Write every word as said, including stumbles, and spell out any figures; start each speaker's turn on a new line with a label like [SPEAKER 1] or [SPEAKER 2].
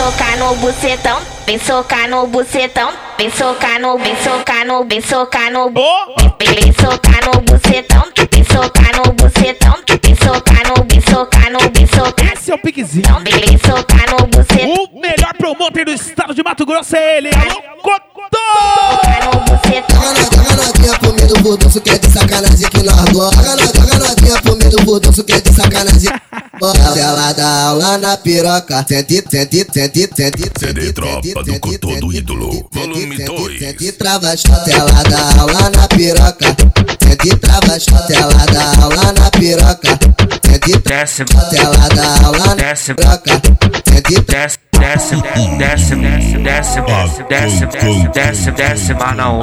[SPEAKER 1] socar no bucetão, vem socar no bucetão, vem socar no, vem socar no, vem socar no, vem socar no bucetão, vem socar no bucetão, vem socar no, vem socar no, vem socar.
[SPEAKER 2] Esse é o piquezinho.
[SPEAKER 1] Vem socar no bucetão.
[SPEAKER 2] O melhor promotor do estado de Mato Grosso é ele, alô, Cotô!
[SPEAKER 1] Socar no bucetão.
[SPEAKER 3] Taca novinha comendo bordão, quer de sacanagem que nós gosta. Taca novinha comendo bordão, quer de sacanagem. Ela dá aula na piroca. Sente, sente, sente, sente.
[SPEAKER 4] C D Tropa do Cotô do Ídolo, volume dois.
[SPEAKER 3] Sente, trava, chota. Ela dá aula na piroca. Sente, trava, chota. Ela dá aula na piroca. Sente,
[SPEAKER 5] desce,
[SPEAKER 3] ela dá aula na
[SPEAKER 5] desce,
[SPEAKER 3] piroca. Sente,
[SPEAKER 5] desce, desce, desce, desce, desce, desce, desce, desce, desce, desce, desce,